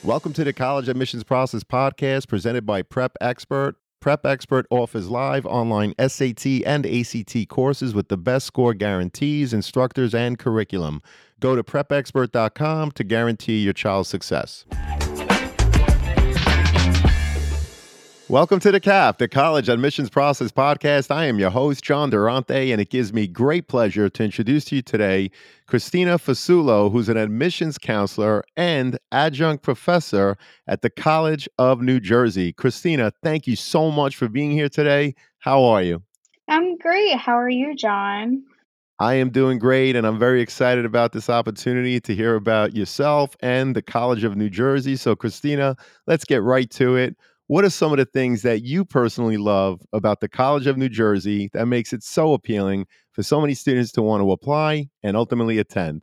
Welcome to the College Admissions Process Podcast presented by Prep Expert. Prep Expert offers live online SAT and ACT courses with the best score guarantees, instructors, and curriculum. Go to prepexpert.com to guarantee your child's success. Welcome to the CAP, the College Admissions Process Podcast. I am your host, John Durante, and it gives me great pleasure to introduce to you today Christina Fasulo, who's an admissions counselor and adjunct professor at the College of New Jersey. Christina, thank you so much for being here today. How are you? I'm great. How are you, John? I am doing great, and I'm very excited about this opportunity to hear about yourself and the College of New Jersey. So, Christina, let's get right to it. What are some of the things that you personally love about the College of New Jersey that makes it so appealing for so many students to want to apply and ultimately attend?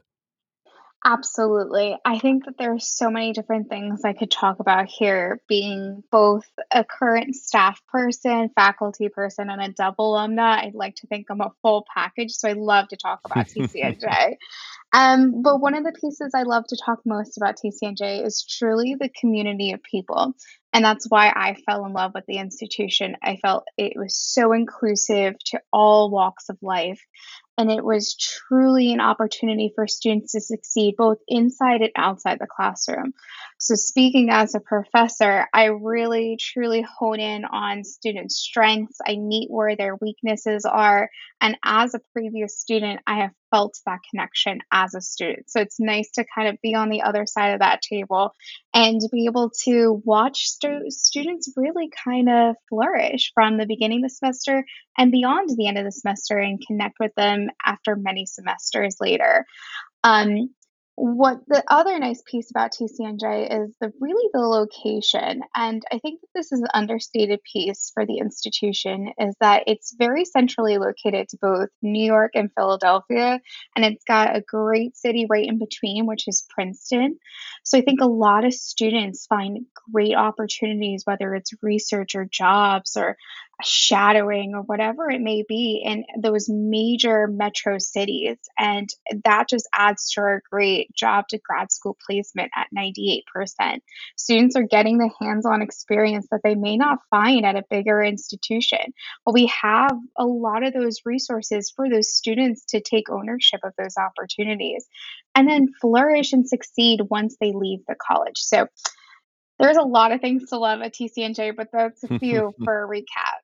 Absolutely. I think that there's so many different things I could talk about here, being both a current staff person, faculty person, and a double alumna. I'd like to think I'm a full package, so I love to talk about TCNJ. But one of the pieces I love to talk most about TCNJ is truly the community of people. And that's why I fell in love with the institution. I felt it was so inclusive to all walks of life. And it was truly an opportunity for students to succeed both inside and outside the classroom. So, speaking as a professor, I really truly hone in on students' strengths. I meet where their weaknesses are. And as a previous student, I have felt that connection as a student. So, it's nice to kind of be on the other side of that table and to be able to watch students really kind of flourish from the beginning of the semester and beyond the end of the semester and connect with them after many semesters later. Um, what the other nice piece about TCNJ is the location, and I think that this is an understated piece for the institution, is that it's very centrally located to both New York and Philadelphia, and it's got a great city right in between, which is Princeton. So I think a lot of students find great opportunities, whether it's research or jobs or shadowing or whatever it may be in those major metro cities. And that just adds to our great job to grad school placement at 98%. Students are getting the hands on experience that they may not find at a bigger institution. But we have a lot of those resources for those students to take ownership of those opportunities and then flourish and succeed once they leave the college. So there's a lot of things to love at TCNJ, but that's a few for a recap.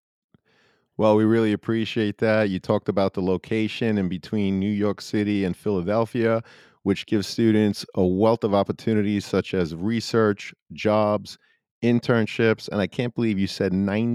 Well, we really appreciate that. You talked about the location in between New York City and Philadelphia, which gives students a wealth of opportunities such as research, jobs, internships. And I can't believe you said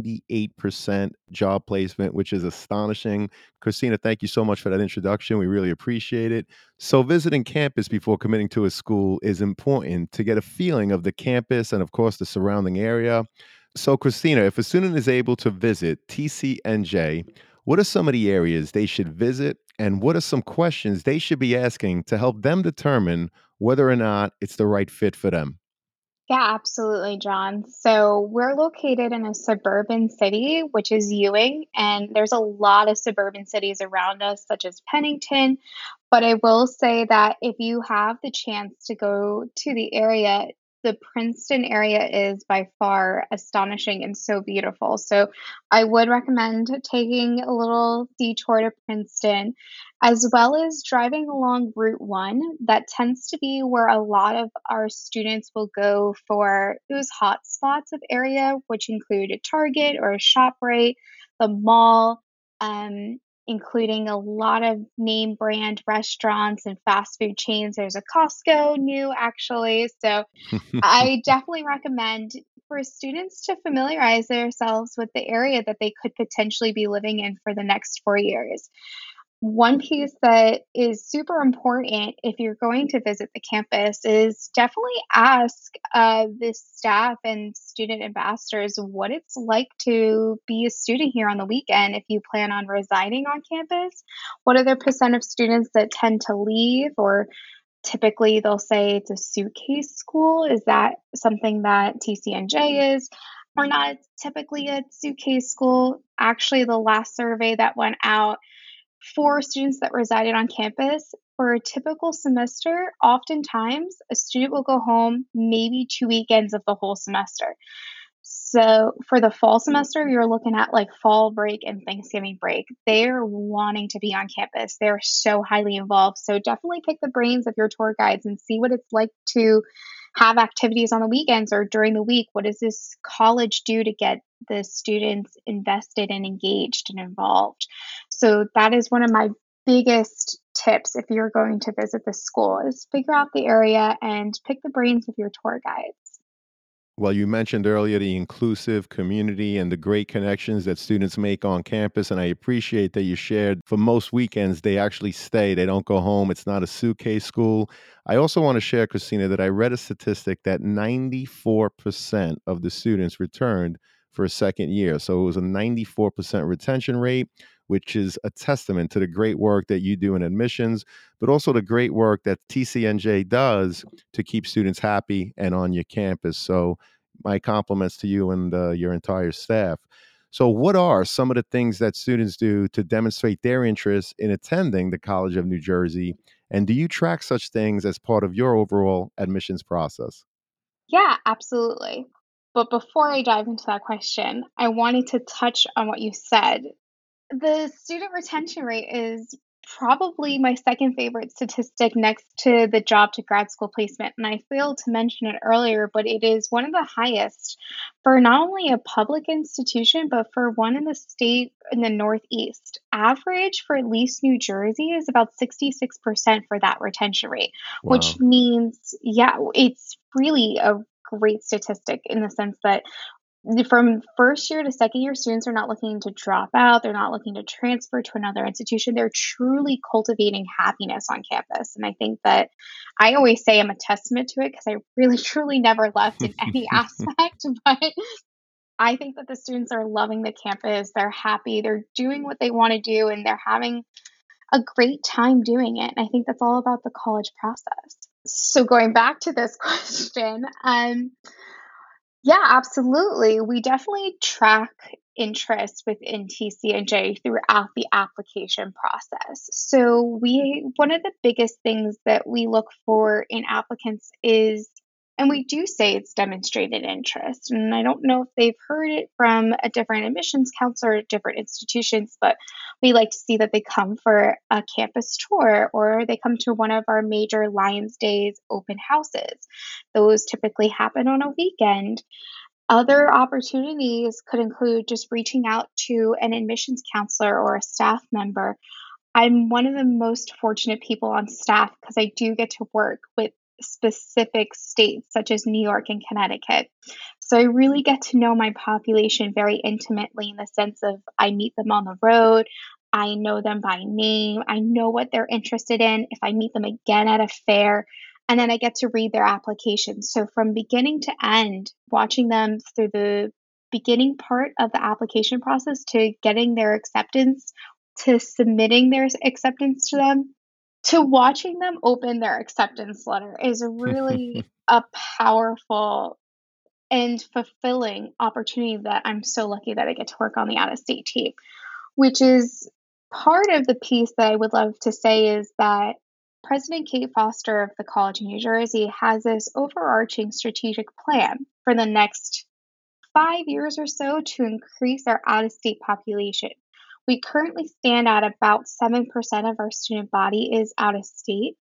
98% job placement, which is astonishing. Christina, thank you so much for that introduction. We really appreciate it. So, visiting campus before committing to a school is important to get a feeling of the campus and, of course, the surrounding area. So, Christina, if a student is able to visit TCNJ, what are some of the areas they should visit, and what are some questions they should be asking to help them determine whether or not it's the right fit for them? Yeah, absolutely, John. So we're located in a suburban city, which is Ewing, and there's a lot of suburban cities around us, such as Pennington. But I will say that if you have the chance to go to the area, the Princeton area is by far astonishing and so beautiful. So I would recommend taking a little detour to Princeton as well as driving along Route 1. That tends to be where a lot of our students will go for those hot spots of area, which include a Target or a ShopRite, the mall, including a lot of name brand restaurants and fast food chains. There's a Costco new, actually. So I definitely recommend for students to familiarize themselves with the area that they could potentially be living in for the next 4 years. One piece that is super important if you're going to visit the campus is definitely ask the staff and student ambassadors what it's like to be a student here on the weekend if you plan on residing on campus. What are the percent of students that tend to leave, or typically they'll say it's a suitcase school? Is that something that TCNJ is? Or not typically a suitcase school. Actually, the last survey that went out for students that resided on campus, For a typical semester, oftentimes a student will go home maybe 2 weekends of the whole semester. So for the fall semester, you're looking at like fall break and Thanksgiving break. They're wanting to be on campus. They're so highly involved. So definitely pick the brains of your tour guides and see what it's like to have activities on the weekends or during the week. What does this college do to get the students invested and engaged and involved? So that is one of my biggest tips if you're going to visit the school is figure out the area and pick the brains of your tour guides. Well, you mentioned earlier the inclusive community and the great connections that students make on campus. And I appreciate that you shared for most weekends, they actually stay, they don't go home. It's not a suitcase school. I also want to share, Christina, that I read a statistic that 94% of the students returned for a second year. So it was a 94% retention rate, which is a testament to the great work that you do in admissions, but also the great work that TCNJ does to keep students happy and on your campus. So, my compliments to you and your entire staff. So, what are some of the things that students do to demonstrate their interest in attending the College of New Jersey? And do you track such things as part of your overall admissions process? Yeah, absolutely. But before I dive into that question, I wanted to touch on what you said. The student retention rate is probably my second favorite statistic next to the job to grad school placement. And I failed to mention it earlier, but it is one of the highest for not only a public institution, but for one in the state in the Northeast. Average for at least New Jersey is about 66% for that retention rate, which Wow. means, yeah, it's really a great statistic in the sense that from first year to second year, students are not looking to drop out. They're not looking to transfer to another institution. They're truly cultivating happiness on campus. And I think that I always say I'm a testament to it because I really, truly never left in any aspect. But I think that the students are loving the campus. They're happy. They're doing what they want to do and they're having a great time doing it. And I think that's all about the college process. So going back to this question, yeah, absolutely. We definitely track interest within TCNJ throughout the application process. So we one of the biggest things that we look for in applicants is and we do say it's demonstrated interest. And I don't know if they've heard it from a different admissions counselor at different institutions, but we like to see that they come for a campus tour or they come to one of our major Lions Days open houses. Those typically happen on a weekend. Other opportunities could include just reaching out to an admissions counselor or a staff member. I'm one of the most fortunate people on staff because I do get to work with specific states such as New York and Connecticut. So I really get to know my population very intimately in the sense of I meet them on the road. I know them by name. I know what they're interested in. If I meet them again at a fair, and then I get to read their applications. So from beginning to end, watching them through the beginning part of the application process to getting their acceptance, to submitting their acceptance to them, to watching them open their acceptance letter is really a powerful and fulfilling opportunity that I'm so lucky that I get to work on the out of state team, which is part of the piece that I would love to say is that President Kate Foster of the College of New Jersey has this overarching strategic plan for the next 5 years or so to increase our out of state population. We currently stand at about 7% of our student body is out of state,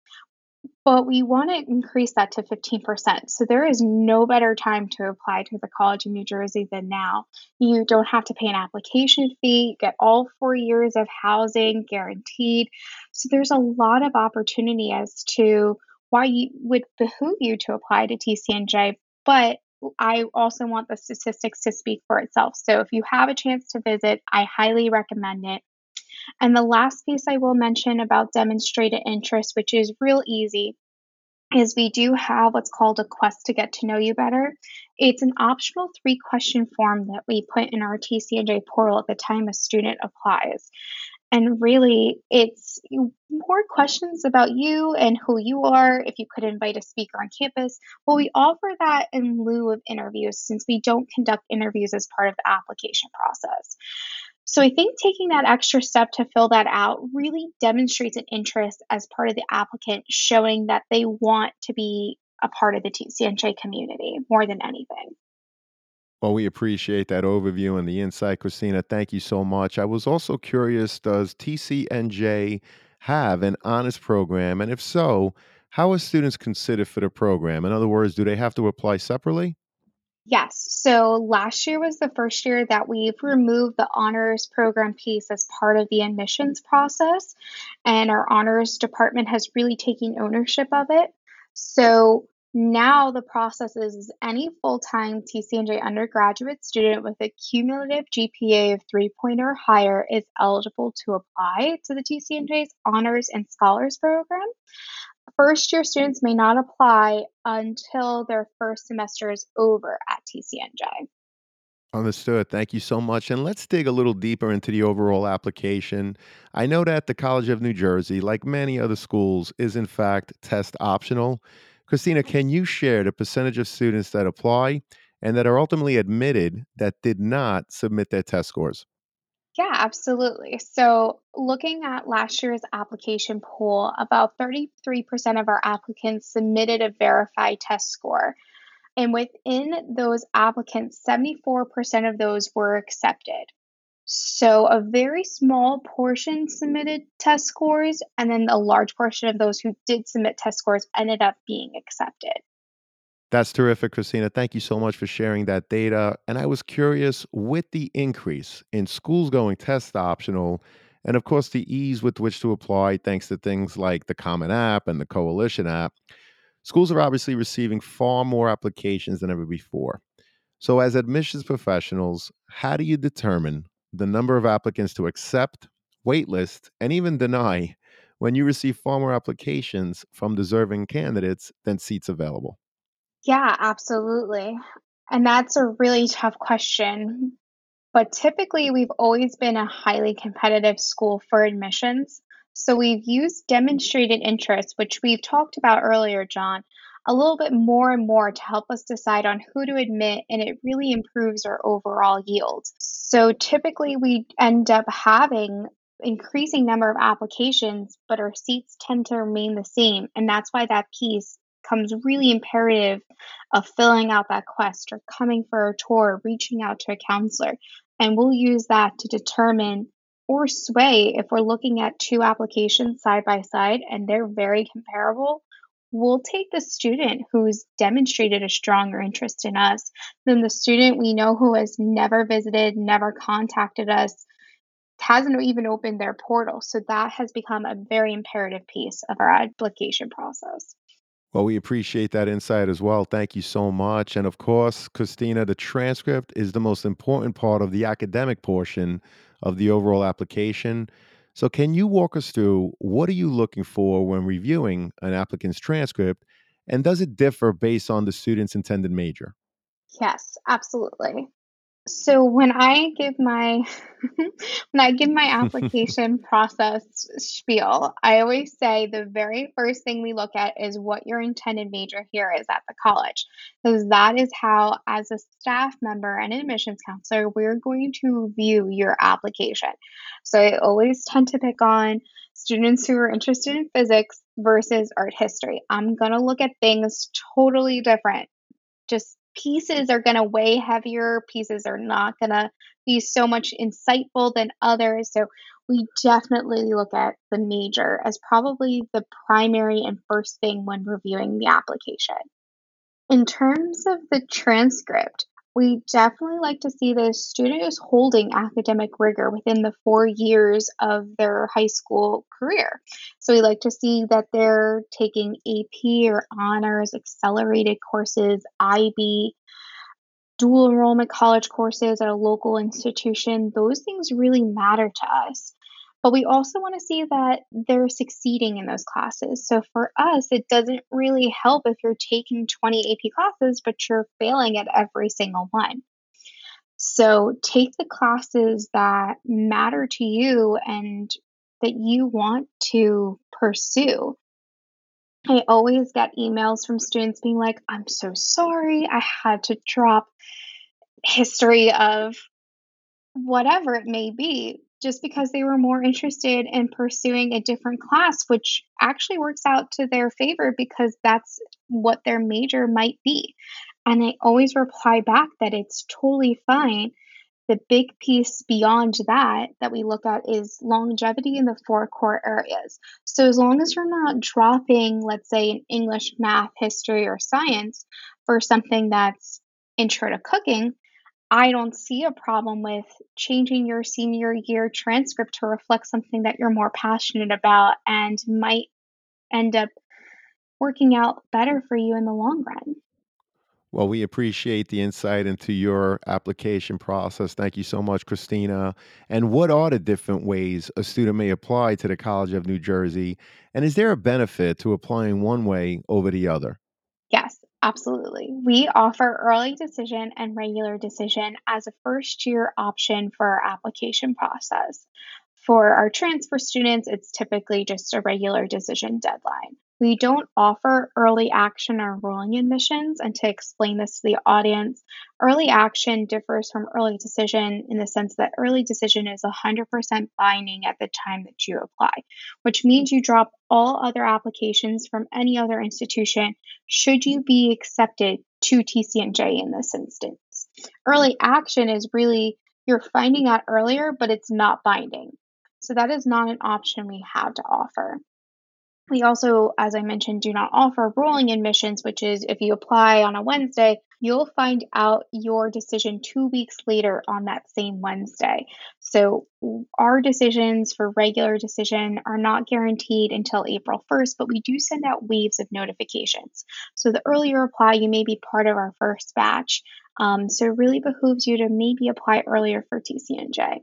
but we want to increase that to 15%. So there is no better time to apply to the College of New Jersey than now. You don't have to pay an application fee, you get all 4 years of housing guaranteed. So there's a lot of opportunity as to why you would behoove you to apply to TCNJ. But I also want the statistics to speak for itself. So if you have a chance to visit, I highly recommend it. And the last piece I will mention about demonstrated interest, which is real easy, is we do have what's called a quest to get to know you better. It's an optional 3 question form that we put in our TCNJ portal at the time a student applies. And really, it's more questions about you and who you are, if you could invite a speaker on campus. Well, we offer that in lieu of interviews since we don't conduct interviews as part of the application process. So I think taking that extra step to fill that out really demonstrates an interest as part of the applicant, showing that they want to be a part of the TCNJ community more than anything. Well, we appreciate that overview and the insight, Christina. Thank you so much. I was also curious, does TCNJ have an honors program? And if so, how are students considered for the program? In other words, do they have to apply separately? Yes. So last year was the first year that we've removed the honors program piece as part of the admissions process. And our honors department has really taken ownership of it. So now the process is any full time TCNJ undergraduate student with a cumulative GPA of 3.0 or higher is eligible to apply to the TCNJ's honors and scholars program. First year students may not apply until their first semester is over at TCNJ. Understood. Thank you so much. And let's dig a little deeper into the overall application. I know that the College of New Jersey, like many other schools, is in fact test optional. Christina, can you share the percentage of students that apply and that are ultimately admitted that did not submit their test scores? Yeah, absolutely. So, looking at last year's application pool, about 33% of our applicants submitted a verified test score. And within those applicants, 74% of those were accepted. So, a very small portion submitted test scores, and then a large portion of those who did submit test scores ended up being accepted. That's terrific, Christina. Thank you so much for sharing that data. And I was curious with the increase in schools going test optional, and of course, the ease with which to apply, thanks to things like the Common App and the Coalition app, schools are obviously receiving far more applications than ever before. So, as admissions professionals, how do you determine the number of applicants to accept, waitlist, and even deny when you receive far more applications from deserving candidates than seats available? Yeah, absolutely. And that's a really tough question. But typically, we've always been a highly competitive school for admissions. So we've used demonstrated interest, which we've talked about earlier, John, a little bit more and more to help us decide on who to admit, and it really improves our overall yield. So typically, we end up having increasing number of applications, but our seats tend to remain the same, and that's why that piece comes really imperative of filling out that quest or coming for a tour, reaching out to a counselor, and we'll use that to determine or sway if we're looking at two applications side by side and they're very comparable. We'll take the student who's demonstrated a stronger interest in us than the student we know who has never visited, never contacted us, hasn't even opened their portal. So that has become a very imperative piece of our application process. Well, we appreciate that insight as well. Thank you so much. And of course, Christina, the transcript is the most important part of the academic portion of the overall application. So, can you walk us through what are you looking for when reviewing an applicant's transcript? And does it differ based on the student's intended major? Yes, absolutely. So when I give my when I give my application process spiel, I always say the very first thing we look at is what your intended major here is at the college. Because that is how, as a staff member and an admissions counselor, we're going to view your application. So I always tend to pick on students who are interested in physics versus art history. I'm going to look at things totally different. Just pieces are gonna weigh heavier, pieces are not gonna be so much insightful than others, so we definitely look at the major as probably the primary and first thing when reviewing the application. In terms of the transcript, we definitely like to see the student is holding academic rigor within the 4 years of their high school career. So we like to see that they're taking AP or honors, accelerated courses, IB, dual enrollment college courses at a local institution. Those things really matter to us. But we also want to see that they're succeeding in those classes. So for us, it doesn't really help if you're taking 20 AP classes, but you're failing at every single one. So take the classes that matter to you and that you want to pursue. I always get emails from students being like, I'm so sorry, I had to drop history of whatever it may be, just because they were more interested in pursuing a different class, which actually works out to their favor because that's what their major might be. And I always reply back that it's totally fine. The big piece beyond that that we look at is longevity in the four core areas. So as long as you're not dropping, let's say, in English, math, history, or science for something that's intro to cooking, I don't see a problem with changing your senior year transcript to reflect something that you're more passionate about and might end up working out better for you in the long run. Well, we appreciate the insight into your application process. Thank you so much, Christina. And what are the different ways a student may apply to the College of New Jersey? And is there a benefit to applying one way over the other? Yes, absolutely. We offer early decision and regular decision as a first year option for our application process. For our transfer students, it's typically just a regular decision deadline. We don't offer early action or rolling admissions. And to explain this to the audience, early action differs from early decision in the sense that early decision is 100% binding at the time that you apply, which means you drop all other applications from any other institution should you be accepted to TCNJ in this instance. Early action is really you're finding out earlier, but it's not binding. So that is not an option we have to offer. We also, as I mentioned, do not offer rolling admissions, which is if you apply on a Wednesday, you'll find out your decision 2 weeks later on that same Wednesday. So our decisions for regular decision are not guaranteed until April 1st, but we do send out waves of notifications. So the earlier you apply, you may be part of our first batch. So it really behooves you to maybe apply earlier for TCNJ.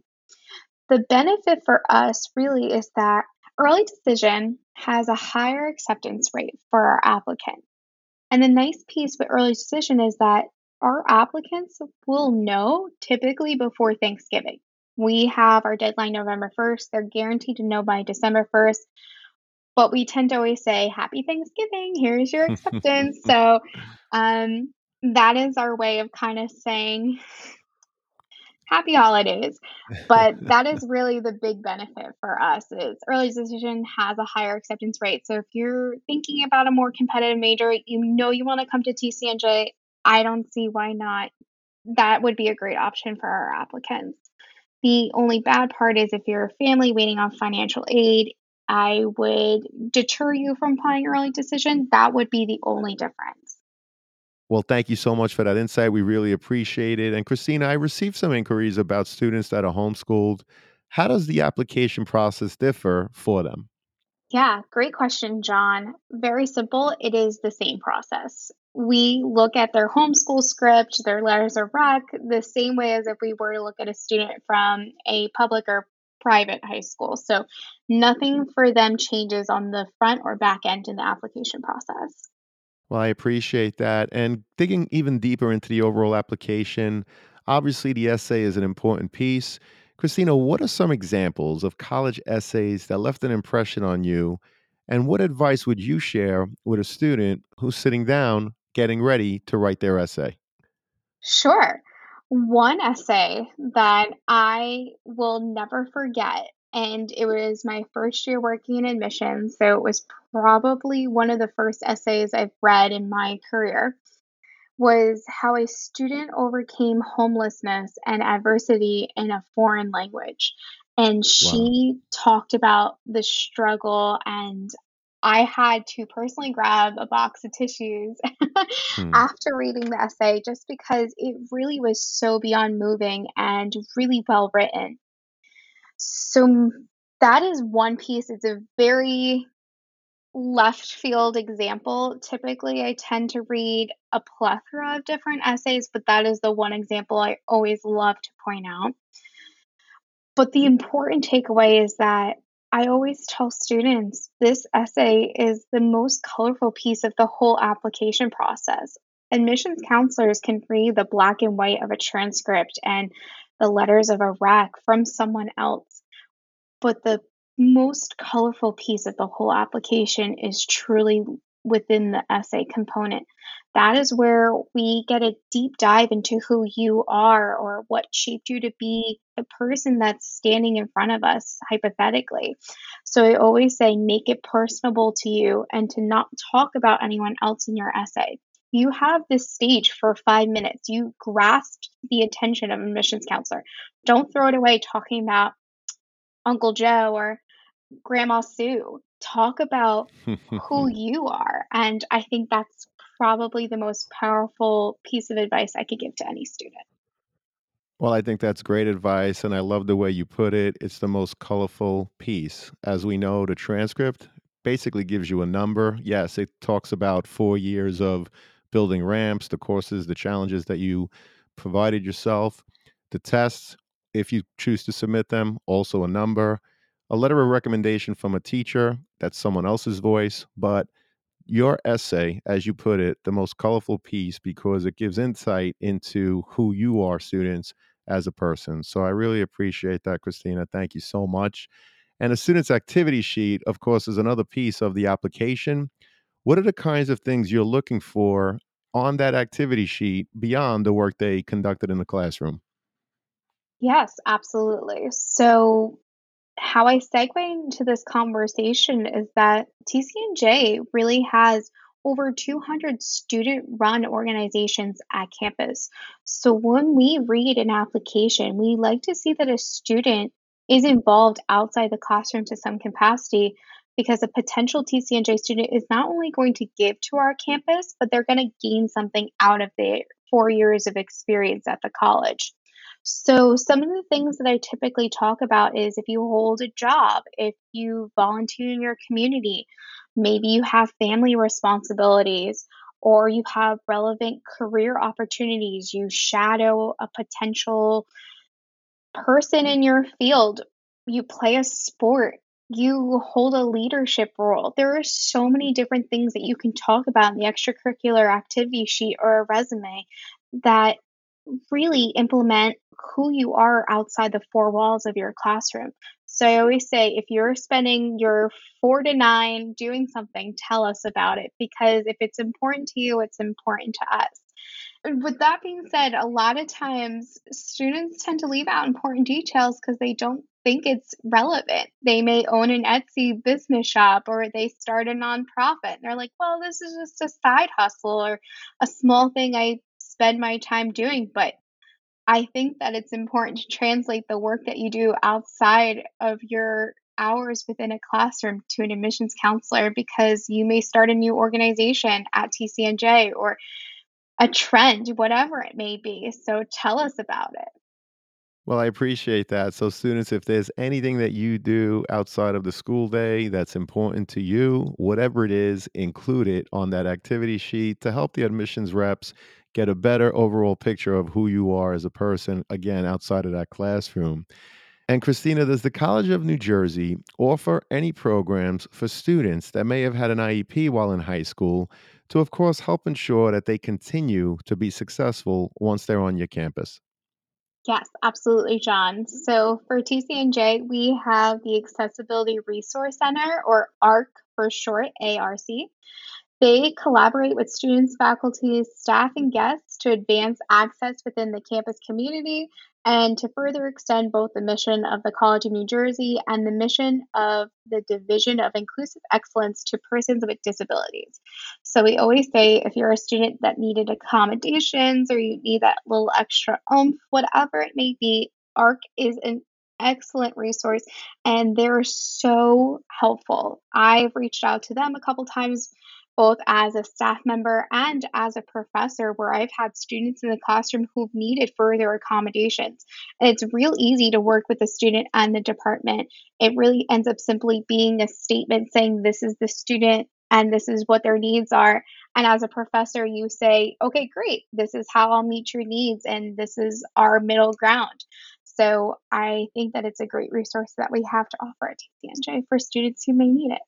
The benefit for us really is that early decision has a higher acceptance rate for our applicants. And the nice piece with early decision is that our applicants will know typically before Thanksgiving. We have our deadline November 1st. They're guaranteed to know by December 1st, but we tend to always say, Happy Thanksgiving, here's your acceptance. So that is our way of kind of saying happy holidays. But that is really the big benefit for us is early decision has a higher acceptance rate. So if you're thinking about a more competitive major, you know you want to come to TCNJ, I don't see why not. That would be a great option for our applicants. The only bad part is if you're a family waiting on financial aid, I would deter you from applying early decision. That would be the only difference. Well, thank you so much for that insight. We really appreciate it. And Christina, I received some inquiries about students that are homeschooled. How does the application process differ for them? Yeah, great question, John. Very simple. It is the same process. We look at their homeschool script, their letters of rec, the same way as if we were to look at a student from a public or private high school. So nothing for them changes on the front or back end in the application process. Well, I appreciate that. And digging even deeper into the overall application, obviously the essay is an important piece. Christina, what are some examples of college essays that left an impression on you? And what advice would you share with a student who's sitting down getting ready to write their essay? Sure. One essay that I will never forget, and it was my first year working in admissions, so it was probably one of the first essays I've read in my career, was how a student overcame homelessness and adversity in a foreign language. And Wow. she talked about the struggle, and I had to personally grab a box of tissues Hmm. after reading the essay just because it really was so beyond moving and really well written. So that is one piece. It's a very left field example. Typically, I tend to read a plethora of different essays, but that is the one example I always love to point out. But the important takeaway is that I always tell students this essay is the most colorful piece of the whole application process. Admissions counselors can read the black and white of a transcript and the letters of a rec from someone else, but the most colorful piece of the whole application is truly within the essay component. That is where we get a deep dive into who you are or what shaped you to be the person that's standing in front of us, hypothetically. So I always say make it personable to you and to not talk about anyone else in your essay. You have this stage for 5 minutes. You grasped the attention of a admissions counselor. Don't throw it away talking about Uncle Joe or Grandma Sue. Talk about who you are. And I think that's probably the most powerful piece of advice I could give to any student. Well, I think that's great advice, and I love the way you put it. It's the most colorful piece. As we know, the transcript basically gives you a number. Yes, it talks about 4 years of building ramps, the courses, the challenges that you provided yourself, the tests, if you choose to submit them, also a number, a letter of recommendation from a teacher, that's someone else's voice. But your essay, as you put it, the most colorful piece because it gives insight into who you are, students, as a person. So I really appreciate that, Christina. Thank you so much. And a student's activity sheet, of course, is another piece of the application. What are the kinds of things you're looking for on that activity sheet beyond the work they conducted in the classroom? Yes, absolutely. So, how I segue into this conversation is that TCNJ really has over 200 student run organizations at campus. So when we read an application, we like to see that a student is involved outside the classroom to some capacity because a potential TCNJ student is not only going to give to our campus, but they're going to gain something out of their 4 years of experience at the college. So, some of the things that I typically talk about is if you hold a job, if you volunteer in your community, maybe you have family responsibilities, or you have relevant career opportunities, you shadow a potential person in your field, you play a sport, you hold a leadership role. There are so many different things that you can talk about in the extracurricular activity sheet or a resume that really implement who you are outside the four walls of your classroom. So I always say if you're spending your 4 to 9 doing something, tell us about it because if it's important to you, it's important to us. And with that being said, a lot of times students tend to leave out important details because they don't think it's relevant. They may own an Etsy business shop or they start a nonprofit. And they're like, well, this is just a side hustle or a small thing I spend my time doing. But I think that it's important to translate the work that you do outside of your hours within a classroom to an admissions counselor because you may start a new organization at TCNJ or a trend, whatever it may be. So tell us about it. Well, I appreciate that. So, students, if there's anything that you do outside of the school day that's important to you, whatever it is, include it on that activity sheet to help the admissions reps get a better overall picture of who you are as a person, again, outside of that classroom. And, Christina, does the College of New Jersey offer any programs for students that may have had an IEP while in high school to, of course, help ensure that they continue to be successful once they're on your campus? Yes, absolutely, John. So for TCNJ, we have the Accessibility Resource Center, or ARC for short, ARC. They collaborate with students, faculty, staff, and guests to advance access within the campus community and to further extend both the mission of the College of New Jersey and the mission of the Division of Inclusive Excellence to persons with disabilities. So we always say if you're a student that needed accommodations or you need that little extra oomph, whatever it may be, ARC is an excellent resource and they're so helpful. I've reached out to them a couple times both as a staff member and as a professor, where I've had students in the classroom who've needed further accommodations. And it's real easy to work with the student and the department. It really ends up simply being a statement saying, this is the student and this is what their needs are. And as a professor, you say, okay, great, this is how I'll meet your needs, and this is our middle ground. So I think that it's a great resource that we have to offer at TCNJ for students who may need it.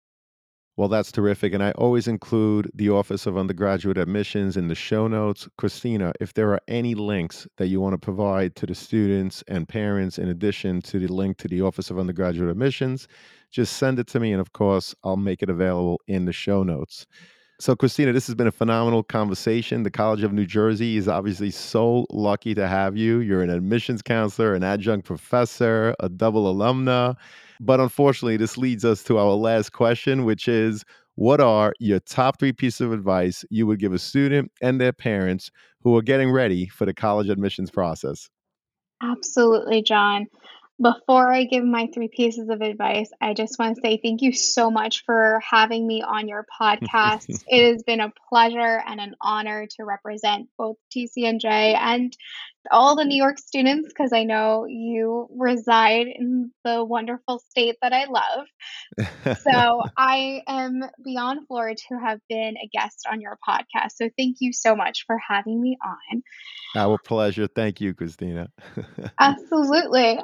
Well, that's terrific. And I always include the Office of Undergraduate Admissions in the show notes. Christina, if there are any links that you want to provide to the students and parents, in addition to the link to the Office of Undergraduate Admissions, just send it to me. And of course, I'll make it available in the show notes. So, Christina, this has been a phenomenal conversation. The College of New Jersey is obviously so lucky to have you. You're an admissions counselor, an adjunct professor, a double alumna. But unfortunately, this leads us to our last question, which is what are your top three pieces of advice you would give a student and their parents who are getting ready for the college admissions process? Absolutely, John. Before I give my three pieces of advice, I just want to say thank you so much for having me on your podcast. It has been a pleasure and an honor to represent both TCNJ and all the New York students because I know you reside in the wonderful state that I love. So I am beyond floored to have been a guest on your podcast. So thank you so much for having me on. Our pleasure. Thank you, Christina. Absolutely.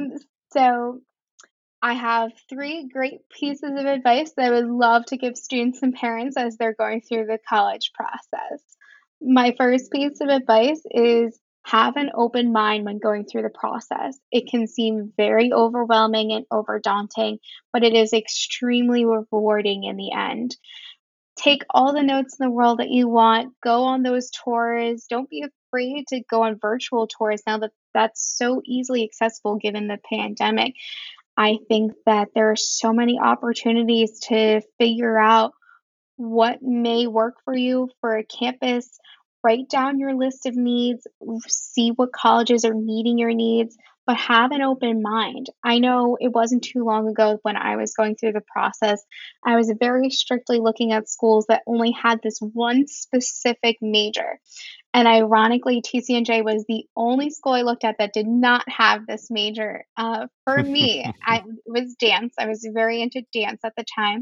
So I have three great pieces of advice that I would love to give students and parents as they're going through the college process. My first piece of advice is have an open mind when going through the process. It can seem very overwhelming and over daunting, but it is extremely rewarding in the end. Take all the notes in the world that you want, go on those tours. Don't be afraid to go on virtual tours now that that's so easily accessible given the pandemic. I think that there are so many opportunities to figure out what may work for you for a campus. Write down your list of needs, see what colleges are meeting your needs, but have an open mind. I know it wasn't too long ago when I was going through the process. I was very strictly looking at schools that only had this one specific major. And ironically, TCNJ was the only school I looked at that did not have this major. For me, it was dance. I was very into dance at the time.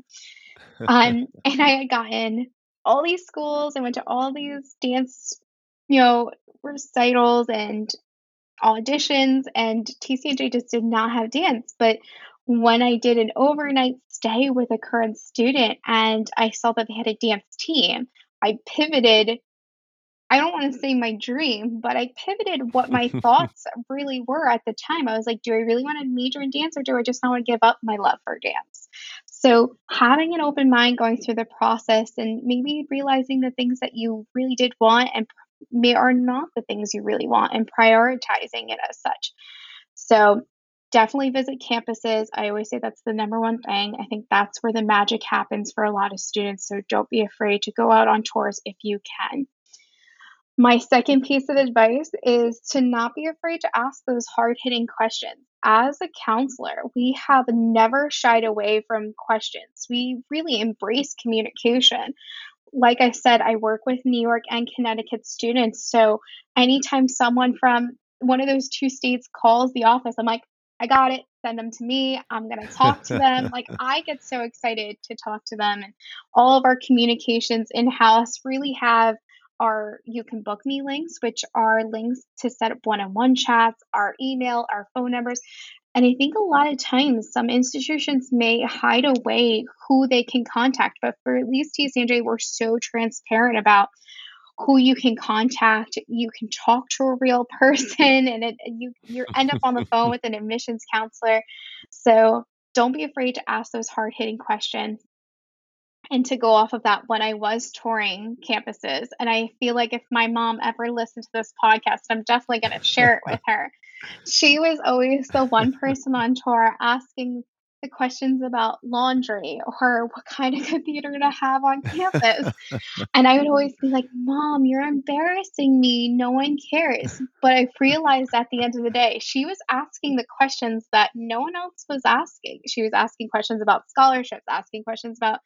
And I had gotten all these schools. I went to all these dance, you know, recitals and auditions, and TCJ just did not have dance. But when I did an overnight stay with a current student and I saw that they had a dance team, I pivoted. I don't want to say my dream, but I pivoted what my thoughts really were at the time. I was like, do I really want to major in dance or do I just not want to give up my love for dance? So, having an open mind going through the process and maybe realizing the things that you really did want and may are not the things you really want and prioritizing it as such. So, definitely visit campuses. I always say that's the number one thing. I think that's where the magic happens for a lot of students. So, don't be afraid to go out on tours if you can. My second piece of advice is to not be afraid to ask those hard hitting questions. As a counselor, we have never shied away from questions. We really embrace communication. Like I said, I work with New York and Connecticut students. So anytime someone from one of those two states calls the office, I'm like, I got it. Send them to me. I'm going to talk to them. Like, I get so excited to talk to them. And all of our communications in house really have our you can book me links, which are links to set up one on one chats, our email, our phone numbers. And I think a lot of times some institutions may hide away who they can contact, but for at least TCNJ, we're so transparent about who you can contact. You can talk to a real person, and you end up on the phone with an admissions counselor. So don't be afraid to ask those hard hitting questions. And to go off of that, when I was touring campuses, and I feel like if my mom ever listened to this podcast, I'm definitely going to share it with her. She was always the one person on tour asking the questions about laundry or what kind of computer to have on campus. And I would always be like, Mom, you're embarrassing me. No one cares. But I realized at the end of the day, she was asking the questions that no one else was asking. She was asking questions about scholarships, asking questions about,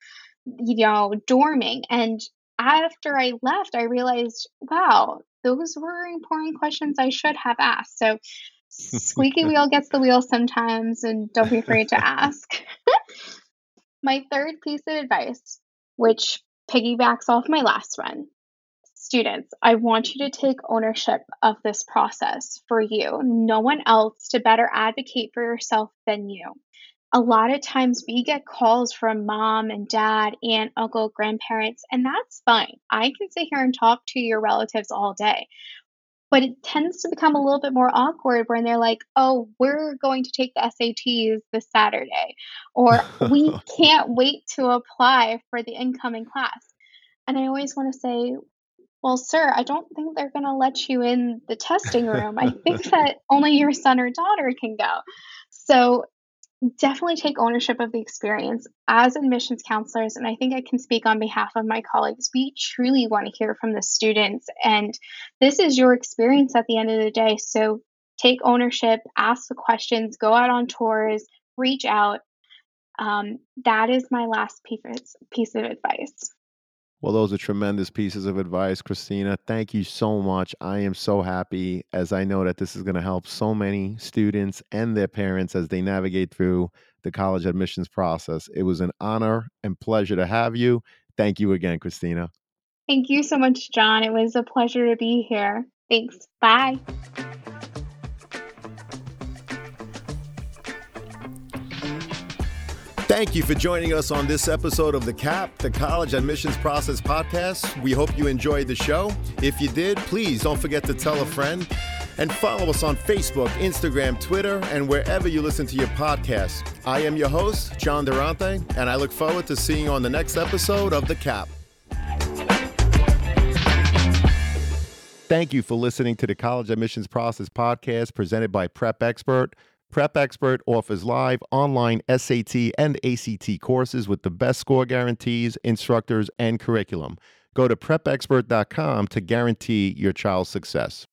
dorming. And after I left, I realized, wow, those were important questions I should have asked. So squeaky wheel gets the wheel sometimes, and don't be afraid to ask. My third piece of advice, which piggybacks off my last one, students, I want you to take ownership of this process for you. No one else to better advocate for yourself than you. A lot of times we get calls from mom and dad, aunt, uncle, grandparents, and that's fine. I can sit here and talk to your relatives all day. But it tends to become a little bit more awkward when they're like, "Oh, we're going to take the SATs this Saturday," or "We can't wait to apply for the incoming class." And I always wanna say, "Well, sir, I don't think they're gonna let you in the testing room. I think that only your son or daughter can go." So, definitely take ownership of the experience. As admissions counselors, and I think I can speak on behalf of my colleagues, we truly want to hear from the students. And this is your experience at the end of the day. So take ownership, ask the questions, go out on tours, reach out. That is my last piece of advice. Well, those are tremendous pieces of advice, Christina. Thank you so much. I am so happy as I know that this is going to help so many students and their parents as they navigate through the college admissions process. It was an honor and pleasure to have you. Thank you again, Christina. Thank you so much, John. It was a pleasure to be here. Thanks. Bye. Thank you for joining us on this episode of the CAP, the College Admissions Process Podcast. We hope you enjoyed the show. If you did, please don't forget to tell a friend and follow us on Facebook, Instagram, Twitter, and wherever you listen to your podcasts. I am your host, John Durante, and I look forward to seeing you on the next episode of the CAP. Thank you for listening to the College Admissions Process Podcast presented by Prep Expert. Prep Expert offers live online SAT and ACT courses with the best score guarantees, instructors, and curriculum. Go to prepexpert.com to guarantee your child's success.